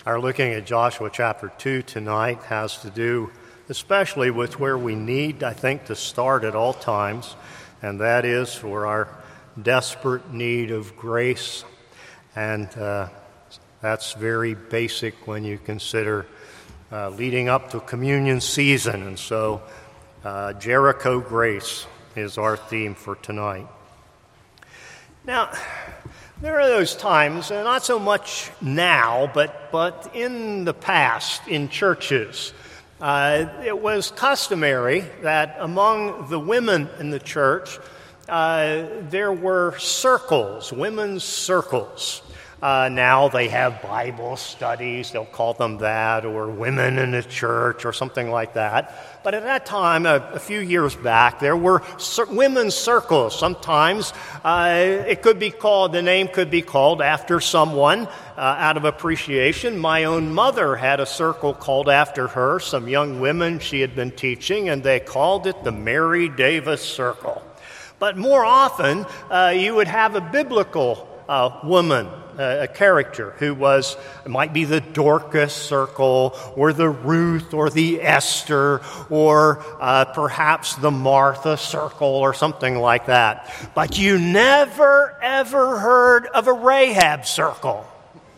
Our looking at Joshua chapter 2 tonight has to do especially with where we need, I think, to start at all times, and that is for our desperate need of grace. And that's very basic when you consider leading up to communion season. And so Jericho grace is our theme for tonight. Now, there are those times, and not so much now, but in the past, in churches, it was customary that among the women in the church, there were circles, women's circles. Now they have Bible studies, they'll call them that, or women in the church, or something like that. But at that time, a few years back, there were women's circles. Sometimes the name could be called after someone out of appreciation. My own mother had a circle called after her, some young women she had been teaching, and they called it the Mary Davis Circle. But more often, you would have a biblical woman, a character who might be the Dorcas circle, or the Ruth, or the Esther, or perhaps the Martha circle, or something like that. But you never, ever heard of a Rahab circle.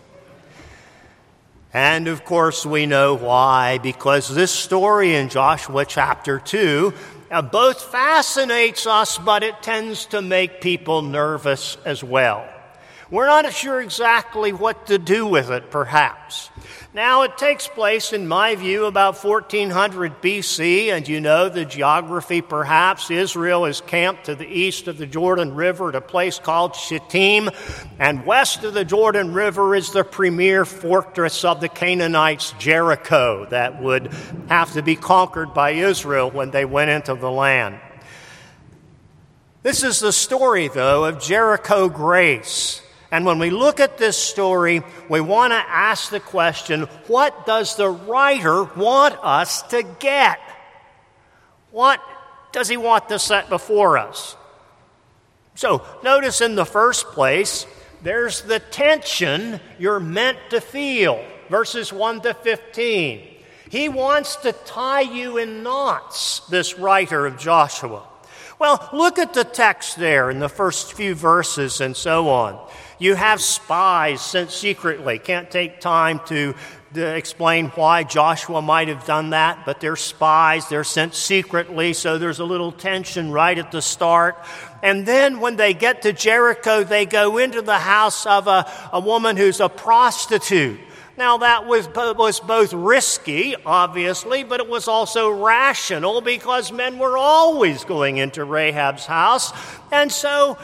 And of course we know why, because this story in Joshua chapter 2 both fascinates us, but it tends to make people nervous as well. We're not sure exactly what to do with it, perhaps. Now, it takes place, in my view, about 1400 BC, and you know the geography, perhaps. Israel is camped to the east of the Jordan River at a place called Shittim, and west of the Jordan River is the premier fortress of the Canaanites, Jericho, that would have to be conquered by Israel when they went into the land. This is the story, though, of Jericho grace. And when we look at this story, we want to ask the question, what does the writer want us to get? What does he want to set before us? So, notice in the first place, there's the tension you're meant to feel. Verses 1 to 15. He wants to tie you in knots, this writer of Joshua. Well, look at the text there in the first few verses and so on. You have spies sent secretly. Can't take time to explain why Joshua might have done that, but they're spies. They're sent secretly, so there's a little tension right at the start. And then when they get to Jericho, they go into the house of a woman who's a prostitute. Now, that was both risky, obviously, but it was also rational because men were always going into Rahab's house. And so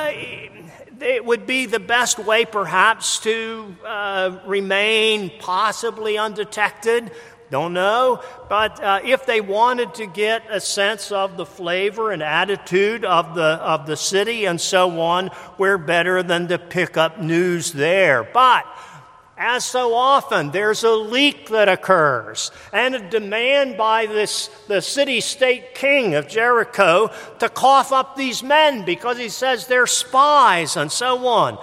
it would be the best way, perhaps, to remain possibly undetected. Don't know. But if they wanted to get a sense of the flavor and attitude of the city and so on, we're better than to pick up news there. But as so often, there's a leak that occurs and a demand by the city-state king of Jericho to cough up these men because he says they're spies and so on.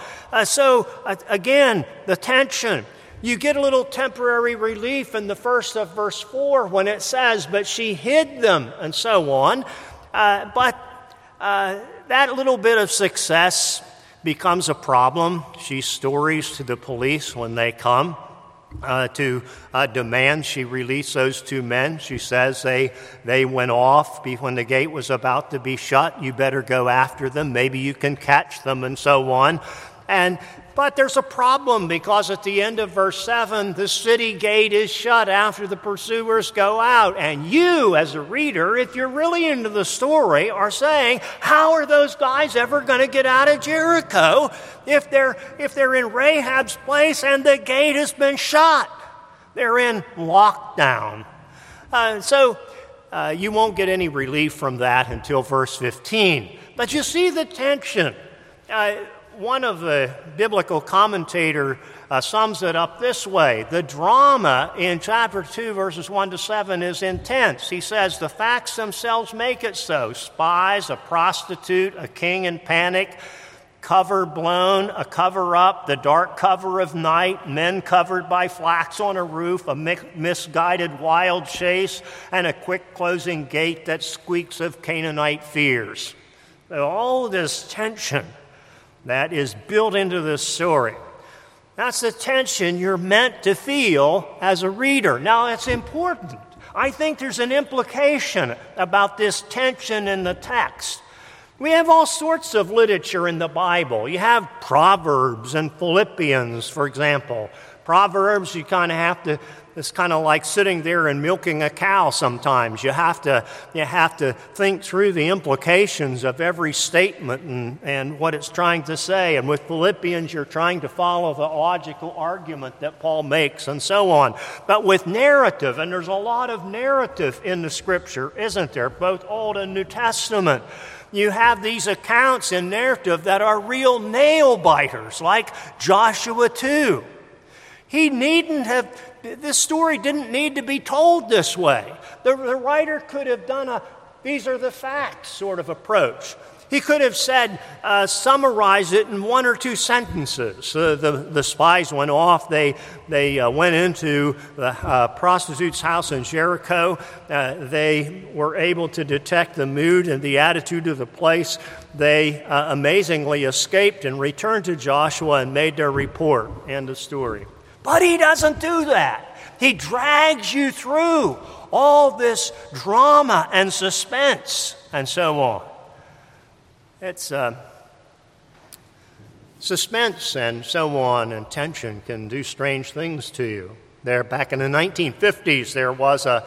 Again, the tension. You get a little temporary relief in the first of verse 4 when it says, but she hid them and so on. But that little bit of success becomes a problem. She stories to the police when they come to demand she release those two men. She says they went off when the gate was about to be shut. You better go after them. Maybe you can catch them and so on. But there's a problem because at the end of verse 7, the city gate is shut after the pursuers go out. And you, as a reader, if you're really into the story, are saying, how are those guys ever going to get out of Jericho if they're in Rahab's place and the gate has been shut? They're in lockdown. So you won't get any relief from that until verse 15. But you see the tension. One of the biblical commentators sums it up this way. The drama in chapter 2, verses 1 to 7 is intense. He says, the facts themselves make it so. Spies, a prostitute, a king in panic. cover blown, a cover up, the dark cover of night, men covered by flax on a roof, a misguided wild chase, and a quick closing gate that squeaks of Canaanite fears. All this tension that is built into this story. That's the tension you're meant to feel as a reader. Now, it's important. I think there's an implication about this tension in the text. We have all sorts of literature in the Bible. You have Proverbs and Philippians, for example. Proverbs, you kind of have to, it's kind of like sitting there and milking a cow sometimes. You have to think through the implications of every statement and what it's trying to say. And with Philippians, you're trying to follow the logical argument that Paul makes and so on. But with narrative, and there's a lot of narrative in the Scripture, isn't there? Both Old and New Testament. You have these accounts in narrative that are real nail-biters, like Joshua 2. This story didn't need to be told this way. The writer could have done these are the facts sort of approach. He could have said, summarize it in one or two sentences. The spies went off. They went into the prostitute's house in Jericho. They were able to detect the mood and the attitude of the place. They amazingly escaped and returned to Joshua and made their report. End of story. But he doesn't do that. He drags you through all this drama and suspense and so on. It's suspense and so on and tension can do strange things to you. There, back in the 1950s, there was a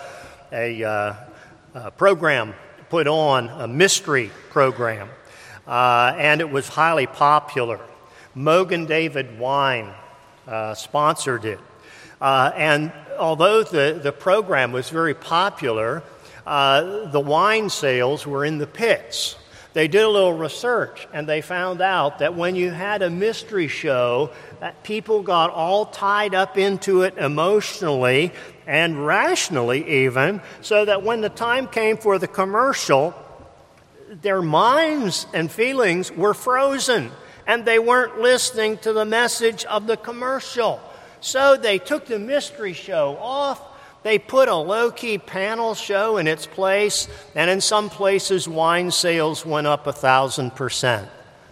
program put on, a mystery program, and it was highly popular. Mogen David Wine sponsored it. And although the program was very popular, the wine sales were in the pits. They did a little research, and they found out that when you had a mystery show, that people got all tied up into it emotionally and rationally even, so that when the time came for the commercial, their minds and feelings were frozen, and they weren't listening to the message of the commercial. So they took the mystery show off. They put a low-key panel show in its place, and in some places, wine sales went up 1,000%.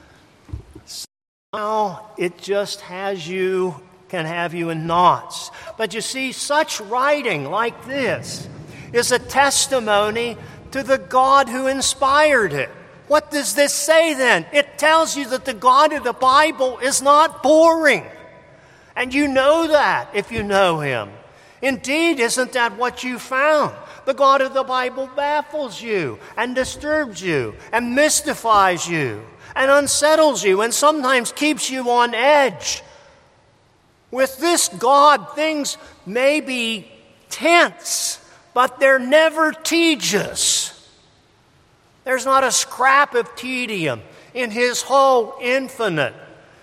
Now, it just can have you in knots. But you see, such writing like this is a testimony to the God who inspired it. What does this say then? It tells you that the God of the Bible is not boring. And you know that if you know Him. Indeed, isn't that what you found? The God of the Bible baffles you and disturbs you and mystifies you and unsettles you and sometimes keeps you on edge. With this God, things may be tense, but they're never tedious. There's not a scrap of tedium in His whole infinite,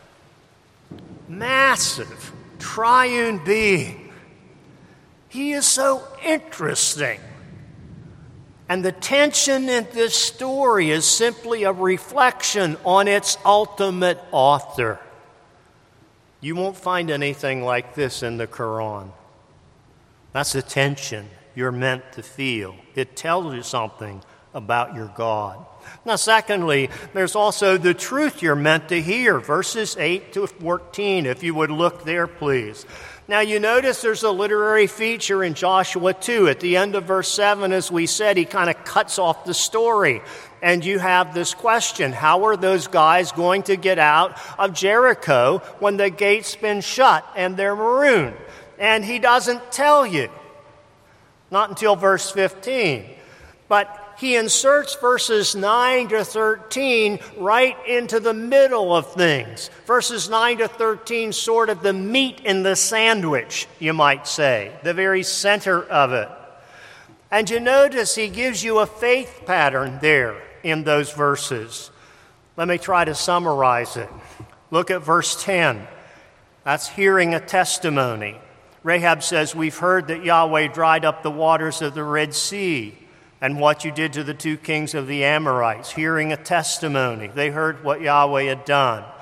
massive, triune being. He is so interesting. And the tension in this story is simply a reflection on its ultimate author. You won't find anything like this in the Quran. That's the tension you're meant to feel. It tells you something about your God. Now, secondly, there's also the truth you're meant to hear. Verses 8 to 14, if you would look there, please. Now, you notice there's a literary feature in Joshua 2. At the end of verse 7, as we said, he kind of cuts off the story. And you have this question, how are those guys going to get out of Jericho when the gate's been shut and they're marooned? And he doesn't tell you. Not until verse 15. But he inserts verses 9 to 13 right into the middle of things. Verses 9 to 13, sort of the meat in the sandwich, you might say, the very center of it. And you notice he gives you a faith pattern there in those verses. Let me try to summarize it. Look at verse 10. That's hearing a testimony. Rahab says, we've heard that Yahweh dried up the waters of the Red Sea, and what you did to the two kings of the Amorites, hearing a testimony. They heard what Yahweh had done.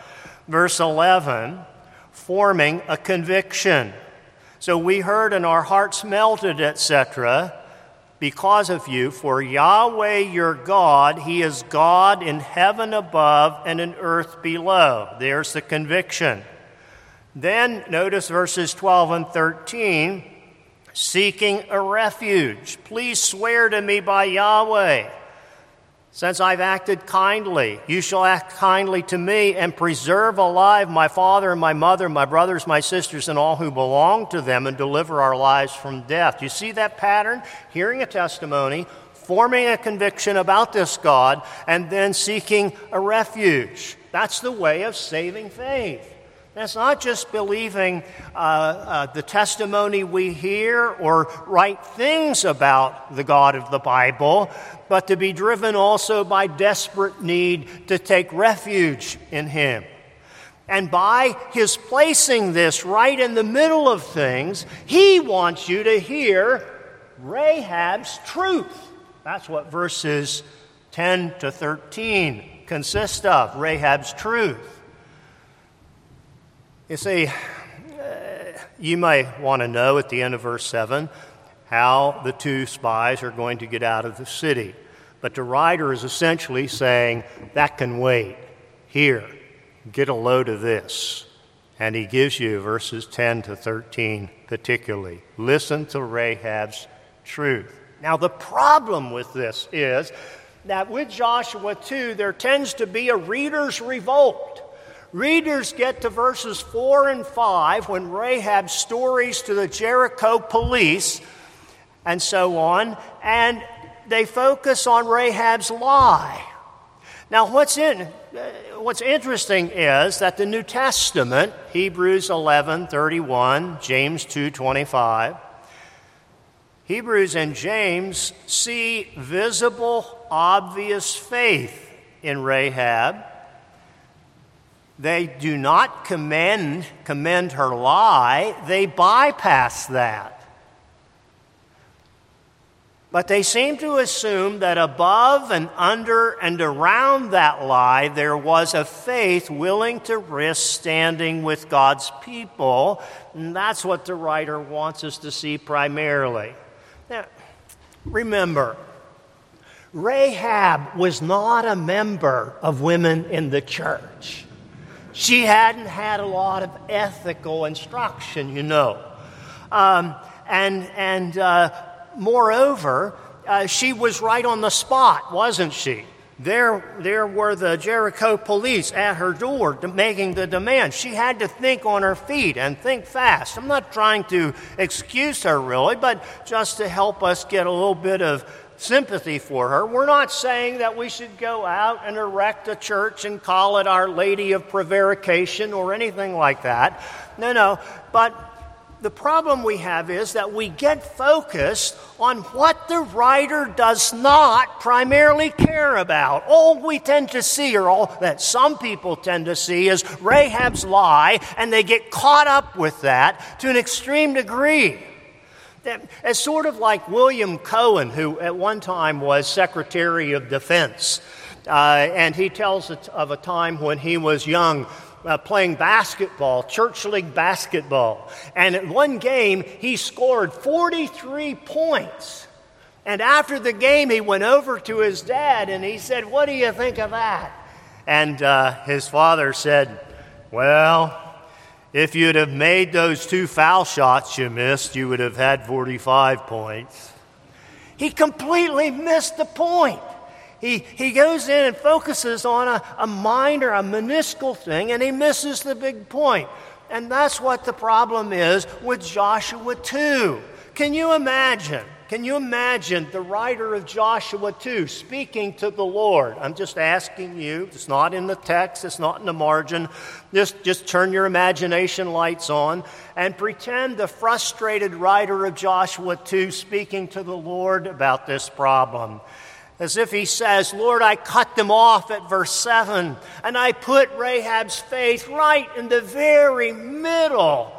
Verse 11, forming a conviction. So we heard and our hearts melted, etc., because of you, for Yahweh your God, He is God in heaven above and in earth below. There's the conviction. Then notice verses 12 and 13, seeking a refuge. Please swear to me by Yahweh. Since I've acted kindly, you shall act kindly to me and preserve alive my father and my mother, my brothers, my sisters, and all who belong to them, and deliver our lives from death. You see that pattern? Hearing a testimony, forming a conviction about this God, and then seeking a refuge. That's the way of saving faith. That's not just believing the testimony we hear or right things about the God of the Bible, but to be driven also by desperate need to take refuge in Him. And by His placing this right in the middle of things, He wants you to hear Rahab's truth. That's what verses 10 to 13 consist of, Rahab's truth. You see, you may want to know at the end of verse 7 how the two spies are going to get out of the city. But the writer is essentially saying, that can wait. Here, get a load of this. And he gives you verses 10 to 13 particularly. Listen to Rahab's truth. Now, the problem with this is that with Joshua 2, there tends to be a reader's revolt. Readers get to verses 4 and 5 when Rahab's stories to the Jericho police and so on, and they focus on Rahab's lie. Now, what's interesting is that the New Testament, Hebrews 11:31, James 2:25, Hebrews and James see visible, obvious faith in Rahab. They do not commend her lie. They bypass that. But they seem to assume that above and under and around that lie, there was a faith willing to risk standing with God's people. And that's what the writer wants us to see primarily. Now, remember, Rahab was not a member of Women in the Church. She hadn't had a lot of ethical instruction, you know. Moreover, she was right on the spot, wasn't she? There were the Jericho police at her door making the demand. She had to think on her feet and think fast. I'm not trying to excuse her, really, but just to help us get a little bit of sympathy for her. We're not saying that we should go out and erect a church and call it Our Lady of Prevarication or anything like that. No. But the problem we have is that we get focused on what the writer does not primarily care about. All we tend to see, or all that some people tend to see, is Rahab's lie, and they get caught up with that to an extreme degree. It's sort of like William Cohen, who at one time was Secretary of Defense. And he tells of a time when he was young playing basketball, church league basketball. And at one game, he scored 43 points. And after the game, he went over to his dad and he said, "What do you think of that?" And his father said, "Well, if you'd have made those 2 foul shots you missed, you would have had 45 points. He completely missed the point. He goes in and focuses on a minor, a minuscule thing, and he misses the big point. And that's what the problem is with Joshua 2. Can you imagine the writer of Joshua 2 speaking to the Lord? I'm just asking you. It's not in the text. It's not in the margin. Just turn your imagination lights on and pretend the frustrated writer of Joshua 2 speaking to the Lord about this problem. As if he says, "Lord, I cut them off at verse 7, and I put Rahab's faith right in the very middle.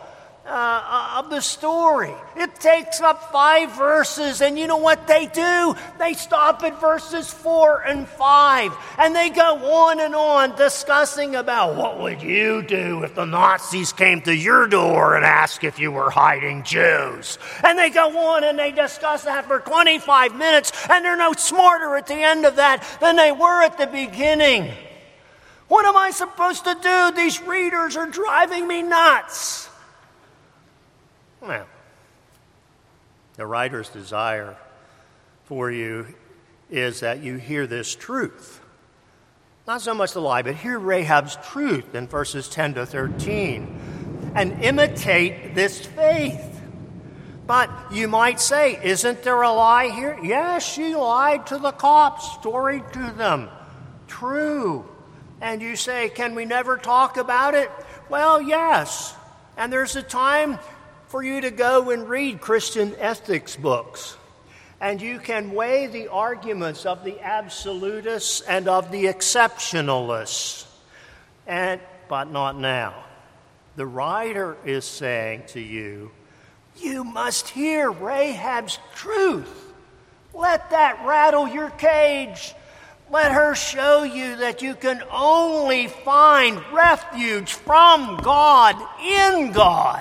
of the story. It takes up 5 verses, and you know what they do? They stop at verses 4 and 5, and they go on and on discussing about what would you do if the Nazis came to your door and asked if you were hiding Jews. And they go on and they discuss that for 25 minutes, and they're no smarter at the end of that than they were at the beginning. What am I supposed to do? These readers are driving me nuts. Well, the writer's desire for you is that you hear this truth. Not so much the lie, but hear Rahab's truth in verses 10 to 13 and imitate this faith. But you might say, isn't there a lie here? Yes, she lied to the cops, storied to them. True. And you say, can we never talk about it? Well, yes. And there's a time for you to go and read Christian ethics books. And you can weigh the arguments of the absolutists and of the exceptionalists. But not now. The writer is saying to you, you must hear Rahab's truth. Let that rattle your cage. Let her show you that you can only find refuge from God in God.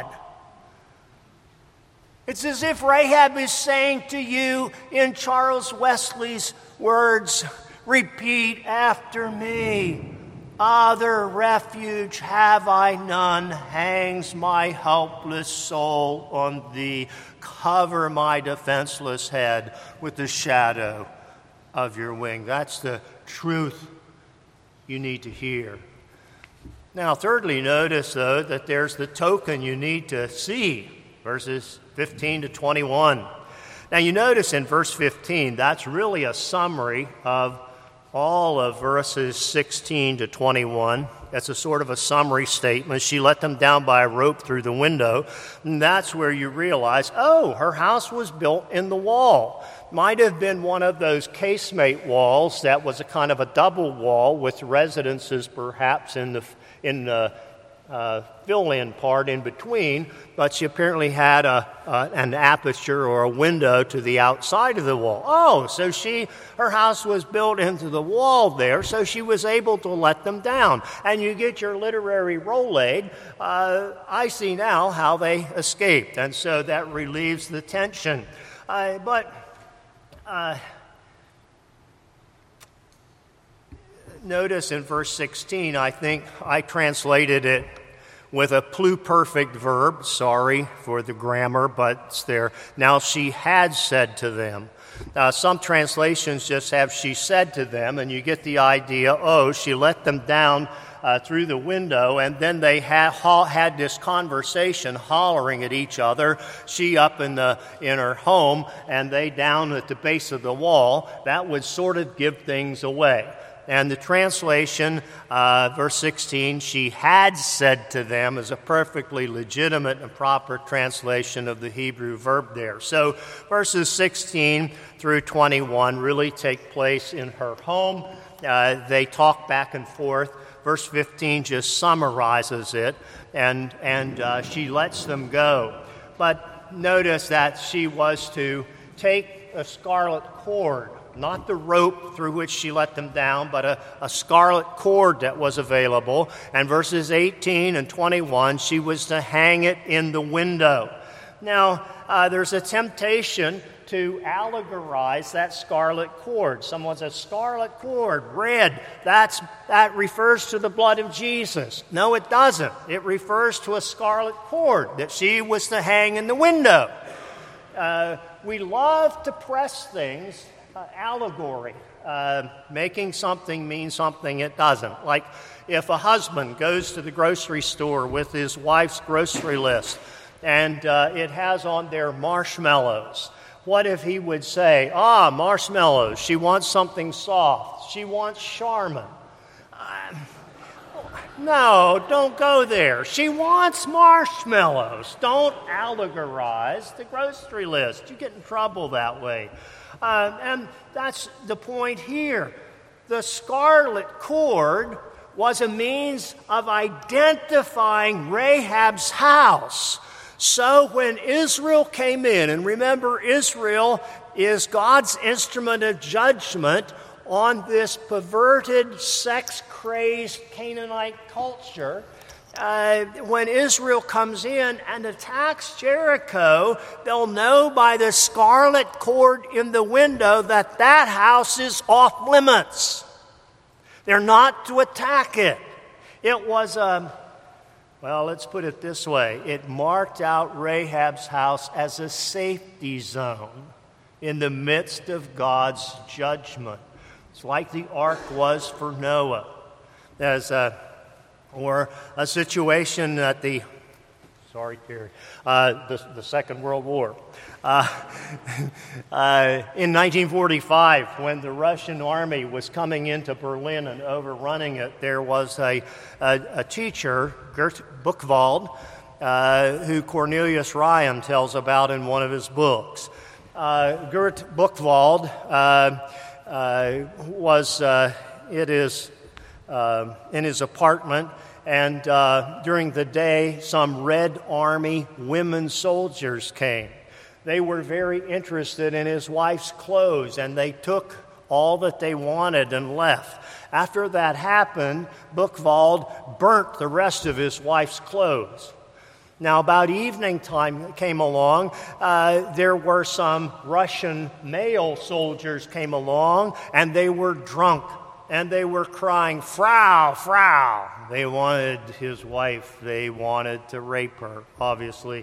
It's as if Rahab is saying to you in Charles Wesley's words, repeat after me. Other refuge have I none, hangs my helpless soul on thee. Cover my defenseless head with the shadow of your wing. That's the truth you need to hear. Now, thirdly, notice, though, that there's the token you need to see, verses 15 to 21. Now, you notice in verse 15, that's really a summary of all of verses 16 to 21. That's a sort of a summary statement. She let them down by a rope through the window. And that's where you realize, oh, her house was built in the wall. Might have been one of those casemate walls that was a kind of a double wall with residences perhaps in the fill-in part in between, but she apparently had an aperture or a window to the outside of the wall. Oh, so her house was built into the wall there, so she was able to let them down. And you get your literary roll aid. I see now how they escaped, and so that relieves the tension. But notice in verse 16, I think I translated it with a pluperfect verb. Sorry for the grammar, but it's there. Now she had said to them. Some translations just have she said to them, and you get the idea, oh, she let them down through the window, and then they had this conversation hollering at each other, she up in her home, and they down at the base of the wall. That would sort of give things away. And the translation, verse 16, she had said to them, is a perfectly legitimate and proper translation of the Hebrew verb there. So verses 16 through 21 really take place in her home. They talk back and forth. Verse 15 just summarizes it, and she lets them go. But notice that she was to take a scarlet cord, not the rope through which she let them down, but a scarlet cord that was available. And verses 18 and 21, she was to hang it in the window. Now, there's a temptation to allegorize that scarlet cord. Someone says, scarlet cord, red, that refers to the blood of Jesus. No, it doesn't. It refers to a scarlet cord that she was to hang in the window. We love to press things, allegory, making something mean something it doesn't. Like if a husband goes to the grocery store with his wife's grocery list and it has on there marshmallows. What if he would say, marshmallows, she wants something soft, she wants Charmin. No, don't go there. She wants marshmallows. Don't allegorize the grocery list. You get in trouble that way. And that's the point here. The scarlet cord was a means of identifying Rahab's house. So when Israel came in, and remember, Israel is God's instrument of judgment on this perverted, sex-crazed Canaanite culture, when Israel comes in and attacks Jericho, they'll know by the scarlet cord in the window that that house is off limits. They're not to attack it. It was well, let's put it this way. It marked out Rahab's house as a safety zone in the midst of God's judgment. It's like the ark was for Noah. Or a situation at the Second World War. In 1945, when the Russian army was coming into Berlin and overrunning it, there was a teacher, Gert Buchwald, who Cornelius Ryan tells about in one of his books. Gert Buchwald was in his apartment, and during the day, some Red Army women soldiers came. They were very interested in his wife's clothes, and they took all that they wanted and left. After that happened, Buchwald burnt the rest of his wife's clothes. Now, about evening time came along, there were some Russian male soldiers came along, and they were drunk. And they were crying, "Frau, Frau." They wanted his wife. They wanted to rape her, obviously.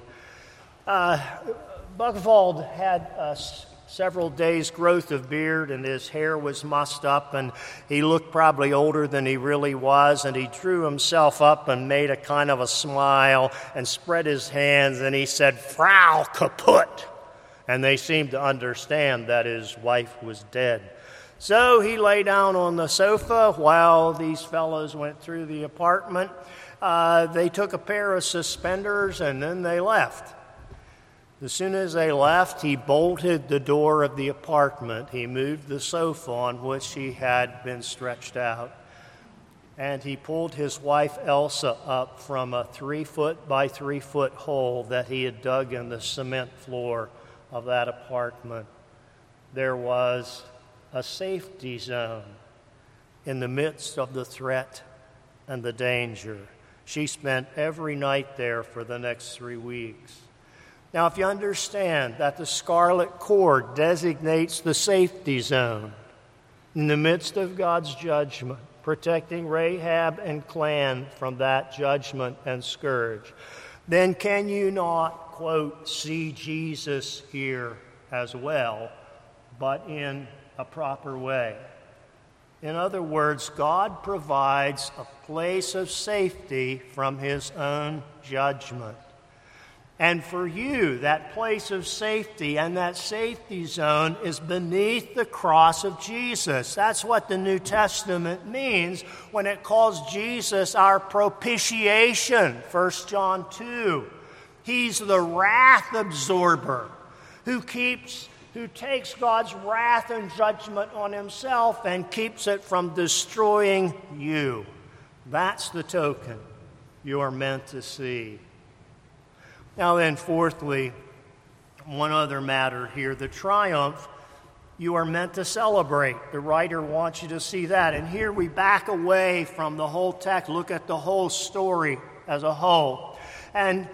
Buchwald had several days' growth of beard, and his hair was mussed up, and he looked probably older than he really was, and he drew himself up and made a kind of a smile and spread his hands, and he said, "Frau kaputt." And they seemed to understand that his wife was dead. So he lay down on the sofa while these fellows went through the apartment. They took a pair of suspenders and then they left. As soon as they left, he bolted the door of the apartment. He moved the sofa on which he had been stretched out. And he pulled his wife Elsa up from a 3-foot by 3-foot hole that he had dug in the cement floor of that apartment. There was a safety zone in the midst of the threat and the danger. She spent every night there for the next 3 weeks. Now, if you understand that the scarlet cord designates the safety zone in the midst of God's judgment, protecting Rahab and clan from that judgment and scourge, then can you not, quote, see Jesus here as well, but in a proper way? In other words, God provides a place of safety from his own judgment. And for you, that place of safety and that safety zone is beneath the cross of Jesus. That's what the New Testament means when it calls Jesus our propitiation, 1 John 2. He's the wrath absorber who takes God's wrath and judgment on himself and keeps it from destroying you. That's the token you are meant to see. Now then, fourthly, one other matter here, the triumph you are meant to celebrate. The writer wants you to see that. And here we back away from the whole text, look at the whole story as a whole. And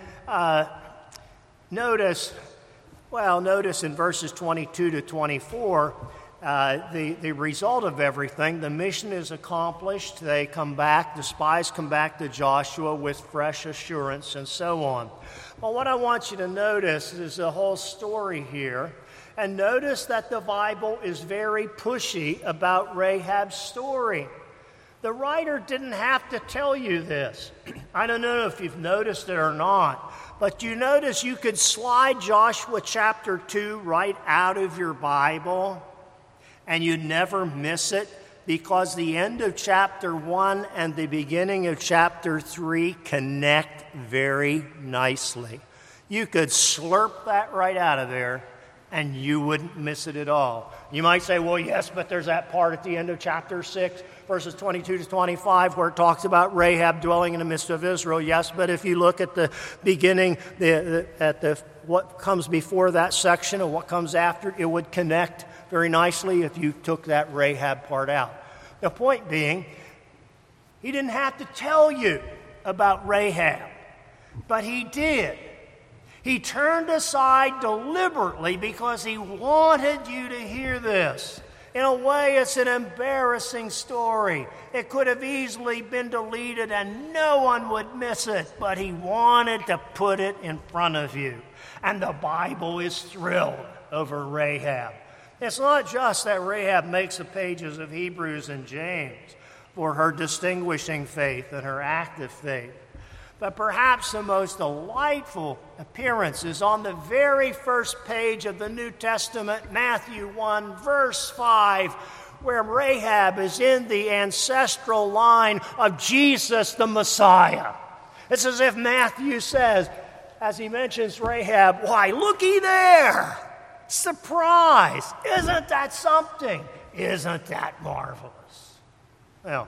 notice in verses 22 to 24, the result of everything. The mission is accomplished. They come back, the spies come back to Joshua with fresh assurance and so on. Well, what I want you to notice is the whole story here. And notice that the Bible is very pushy about Rahab's story. The writer didn't have to tell you this. I don't know if you've noticed it or not, but you notice you could slide Joshua chapter 2 right out of your Bible and you'd never miss it, because the end of chapter 1 and the beginning of chapter 3 connect very nicely. You could slurp that right out of there and you wouldn't miss it at all. You might say, well, yes, but there's that part at the end of chapter 6 verses 22 to 25, where it talks about Rahab dwelling in the midst of Israel, yes, but if you look at the beginning, what comes before that section and what comes after, it would connect very nicely if you took that Rahab part out. The point being, he didn't have to tell you about Rahab, but he did. He turned aside deliberately because he wanted you to hear this. In a way, it's an embarrassing story. It could have easily been deleted and no one would miss it, but he wanted to put it in front of you. And the Bible is thrilled over Rahab. It's not just that Rahab makes the pages of Hebrews and James for her distinguishing faith and her active faith. But perhaps the most delightful appearance is on the very first page of the New Testament, Matthew 1, verse 5, where Rahab is in the ancestral line of Jesus the Messiah. It's as if Matthew says, as he mentions Rahab, why, looky there! Surprise! Isn't that something? Isn't that marvelous? Well,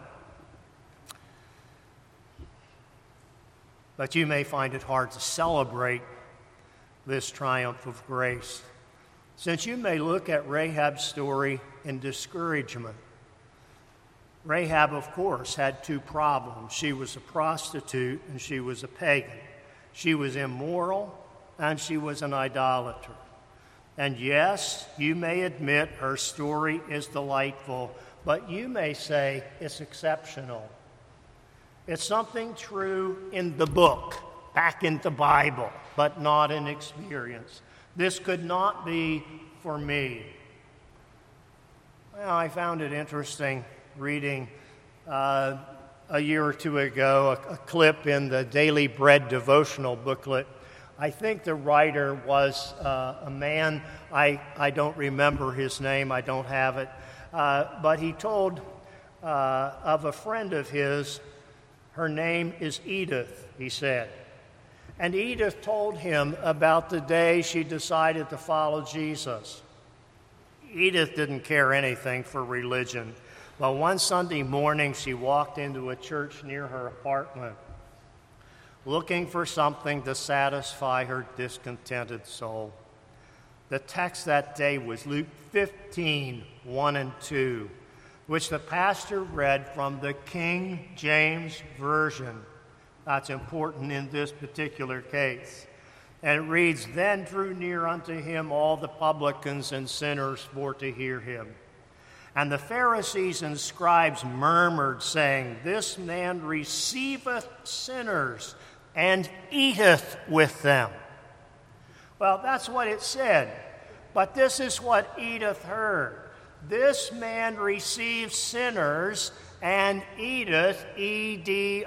but you may find it hard to celebrate this triumph of grace, since you may look at Rahab's story in discouragement. Rahab, of course, had two problems. She was a prostitute and she was a pagan. She was immoral and she was an idolater. And yes, you may admit her story is delightful, but you may say it's exceptional. It's something true in the book, back in the Bible, but not in experience. This could not be for me. Well, I found it interesting reading a year or two ago a clip in the Daily Bread devotional booklet. I think the writer was a man, I don't remember his name, I don't have it, but he told of a friend of his. Her name is Edith, he said. And Edith told him about the day she decided to follow Jesus. Edith didn't care anything for religion. Well, one Sunday morning, she walked into a church near her apartment, looking for something to satisfy her discontented soul. The text that day was Luke 15, 1 and 2. Which the pastor read from the King James Version. That's important in this particular case. And it reads, "Then drew near unto him all the publicans and sinners for to hear him. And the Pharisees and scribes murmured, saying, This man receiveth sinners and eateth with them." Well, that's what it said. But this is what Edith heard. This man receives sinners and eateth, Edith,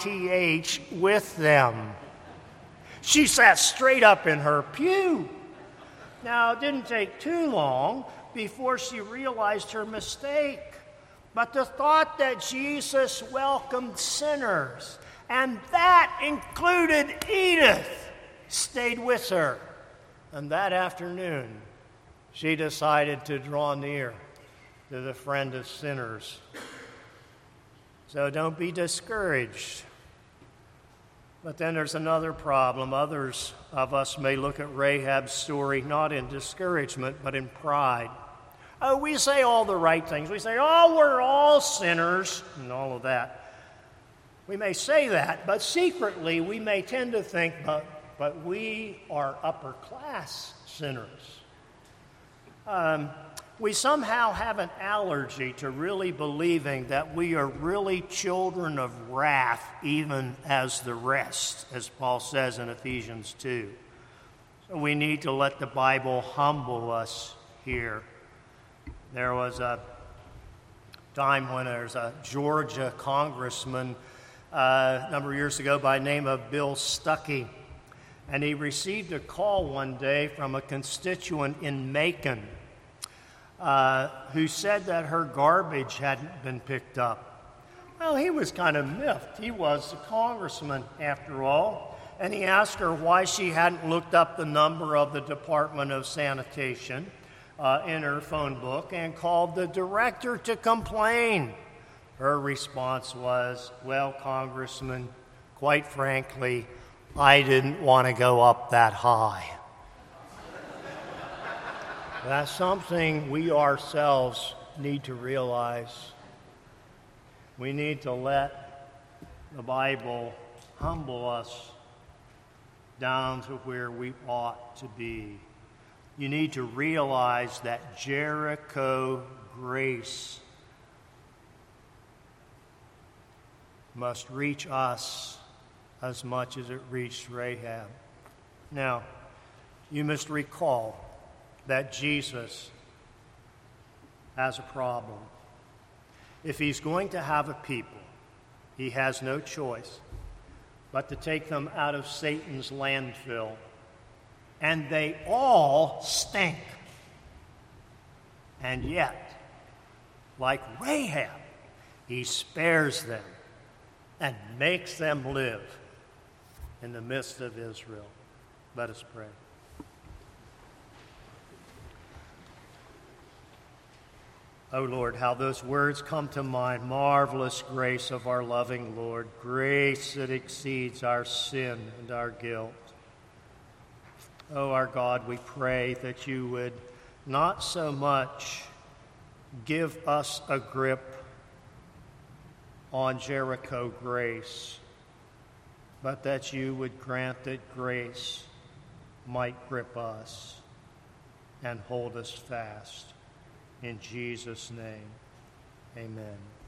with them. She sat straight up in her pew. Now, it didn't take too long before she realized her mistake. But the thought that Jesus welcomed sinners, and that included Edith, stayed with her. And that afternoon, she decided to draw near to the friend of sinners. So don't be discouraged. But then there's another problem. Others of us may look at Rahab's story not in discouragement, but in pride. Oh, we say all the right things. We say, oh, we're all sinners, and all of that. We may say that, but secretly we may tend to think, but we are upper-class sinners. We somehow have an allergy to really believing that we are really children of wrath, even as the rest, as Paul says in Ephesians 2. So we need to let the Bible humble us here. There was a time when there's a Georgia congressman a number of years ago by the name of Bill Stuckey, and he received a call one day from a constituent in Macon who said that her garbage hadn't been picked up. Well, he was kind of miffed. He was a congressman, after all, and he asked her why she hadn't looked up the number of the Department of Sanitation in her phone book and called the director to complain. Her response was, well, Congressman, quite frankly, I didn't want to go up that high. That's something we ourselves need to realize. We need to let the Bible humble us down to where we ought to be. You need to realize that Jericho grace must reach us as much as it reached Rahab. Now, you must recall that Jesus has a problem. If he's going to have a people, he has no choice but to take them out of Satan's landfill. And they all stink. And yet, like Rahab, he spares them and makes them live in the midst of Israel. Let us pray. Oh Lord, how those words come to mind. Marvelous grace of our loving Lord, grace that exceeds our sin and our guilt. Oh, our God, we pray that you would not so much give us a grip on Jericho grace, but that you would grant that grace might grip us and hold us fast. In Jesus' name, amen.